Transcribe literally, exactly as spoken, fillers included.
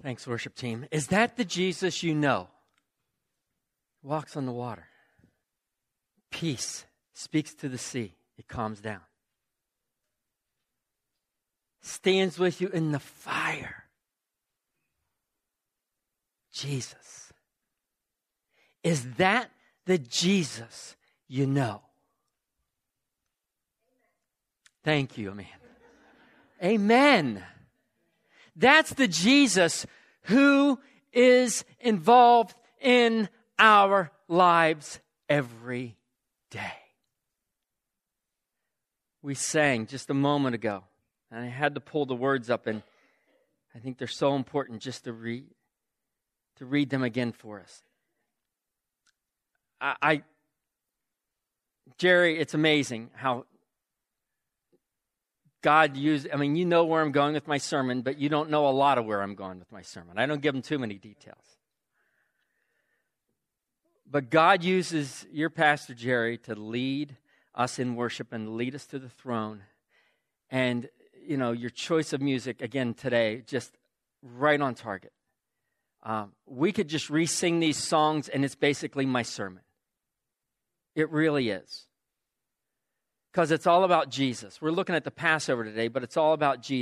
Thanks, worship team. Is that the Jesus you know? Walks on the water. Peace. Speaks to the sea. It calms down. Stands with you in the fire. Jesus. Is that the Jesus you know? Thank you, Amanda. Amen. That's the Jesus who is involved in our lives every day. We sang just a moment ago, and I had to pull the words up, and I think they're so important just to read, to read them again for us. I, I Jerry, it's amazing how God used, I mean, you know where I'm going with my sermon, but you don't know a lot of where I'm going with my sermon. I don't give them too many details. But God uses your Pastor Jerry to lead us in worship and lead us to the throne. And, you know, your choice of music, again, today, just right on target. Um, we could just re-sing these songs, and it's basically my sermon. It really is. Because it's all about Jesus. We're looking at the Passover today, but it's all about Jesus.